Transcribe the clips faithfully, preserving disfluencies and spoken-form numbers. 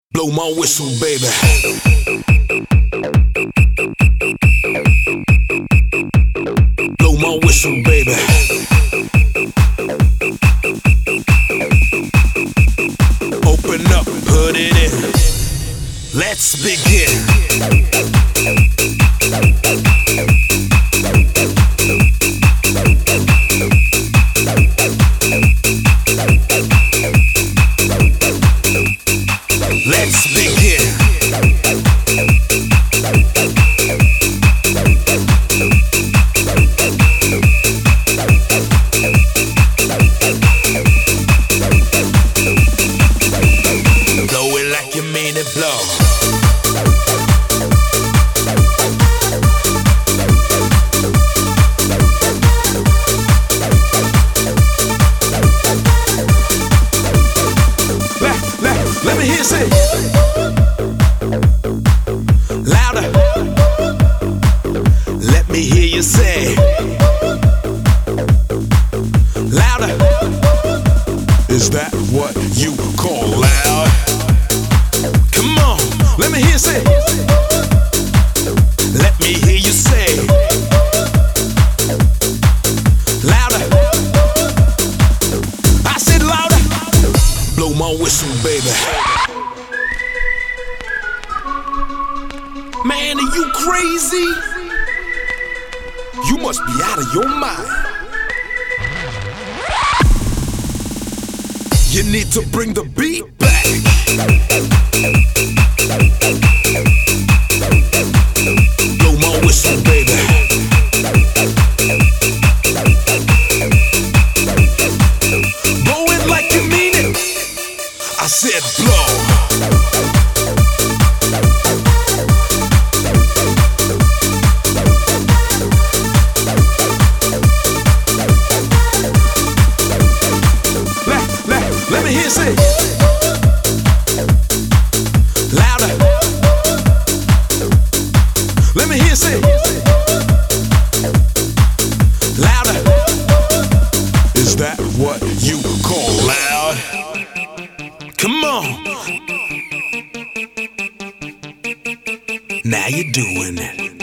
Blow my whistle, baby. Blow my whistle, baby. Open up, put it in. Let's begin. Let's begin. Blow it like you mean it, blow. Let me hear you say louder. Let me hear you say louder. Is that what you call loud? Come on, let me hear you say. Let me hear you say louder. I said louder. Blow my whistle, baby. Man, are you crazy? You must be out of your mind. You need to bring the beat back. Blow my whistle, baby. Blow it like you mean it. I said blow. Let me hear you say louder. Let me hear you say louder. Is that what you call loud? Come on. Now you're doing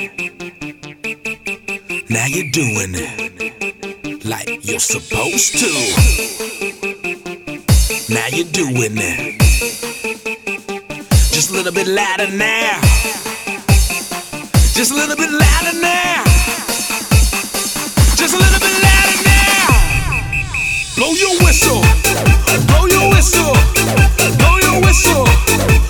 it. Now you're doing it like you're supposed to. Now you're doing it. Just a little bit louder now. Just a little bit louder now. Just a little bit louder now. Blow your whistle. Blow your whistle. Blow your whistle.